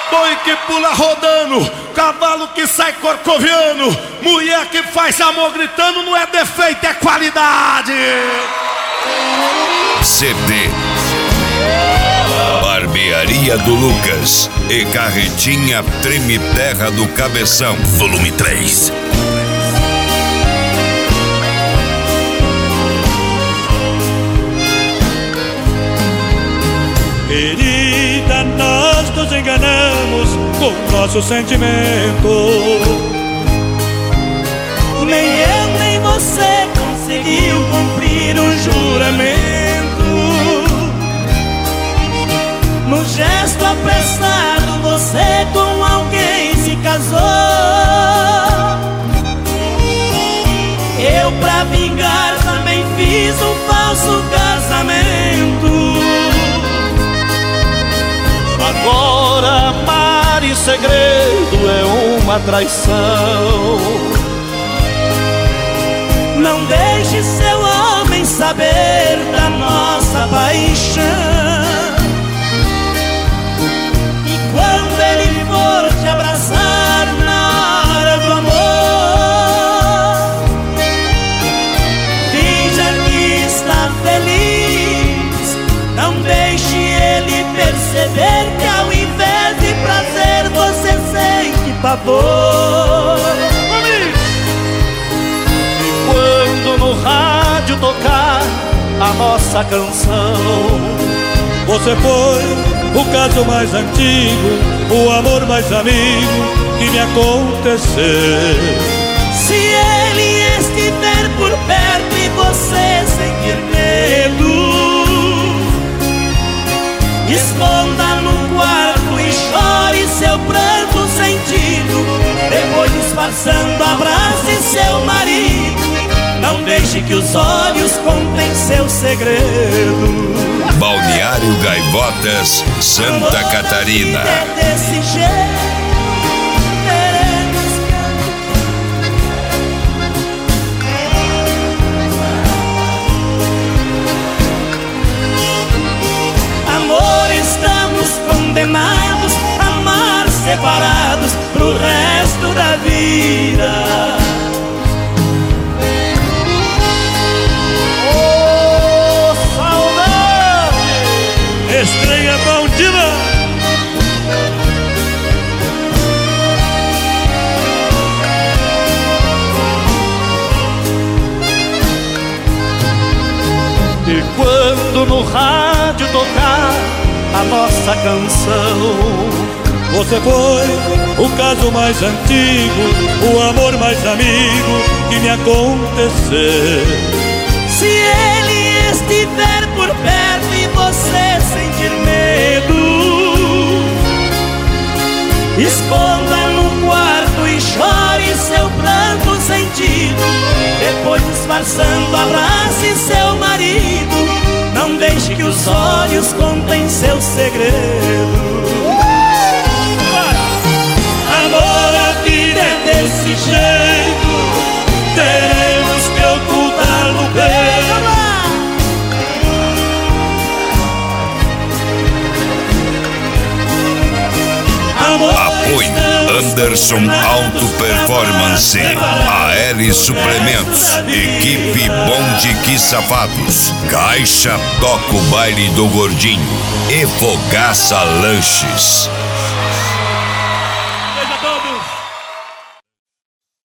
Boi que pula rodando, cavalo que sai corcoviano, mulher que faz amor gritando, não é defeito, é qualidade. CD Barbearia do Lucas e Carretinha Treme Terra do Cabeção, volume 3. Querida, nós nos enganamos com nosso sentimento. Nem eu nem você conseguiu cumprir um juramento. No gesto apressado você com alguém se casou. Eu pra vingar também fiz um falso casamento. Agora amar em segredo é uma traição. Não deixe seu homem saber da nossa paixão. E quando ele for te abraçar na hora do amor, finja que está feliz. Não deixe ele perceber que ao invés de prazer você sente pavor. Quando no rádio tocar a nossa canção, você foi o caso mais antigo, o amor mais amigo que me aconteceu. Se ele estiver por perto e você sentir medo, esconda no quarto e chore seu pranto sentido. Depois disfarçando abrace seu marido. Não deixe que os olhos contem seu segredo. Balneário Gaivotas, Santa Catarina. Desse jeito amor, estamos condenados a amar separados pro resto da vida. Estranha bom demais. E quando no rádio tocar a nossa canção, você foi o caso mais antigo, o amor mais amigo que me aconteceu. Se ele estiver por perto e você sentir medo, esconda no quarto e chore seu pranto sentido. Depois disfarçando abrace seu marido. Não deixe que os olhos contem seu segredo. Agora a vida é desse jeito, teremos que ocultar no peito. Apoio Anderson Auto Performance, AL Suplementos, Equipe Bom de Que Sapatos, Caixa Toca o Baile do Gordinho e Fogaça Lanches.